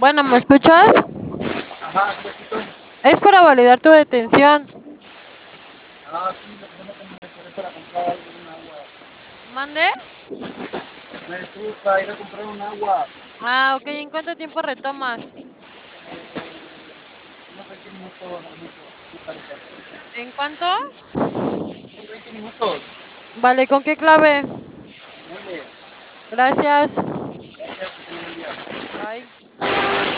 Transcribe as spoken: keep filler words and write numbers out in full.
Bueno, ¿me escuchas? Ajá, sí, aquí estoy. Es para validar tu detención. Ah, sí, lo que pasa es que me esperé para comprar algo, un agua. ¿Mande? Me estuve para ir a comprar un agua. Ah, ok. ¿En cuánto tiempo retomas? Unos veinte minutos, no mucho. Sí, parece. ¿En cuánto? Unos veinte minutos. Vale, ¿con qué clave? Muy bien. Gracias. Gracias, que tengan un día. Bye.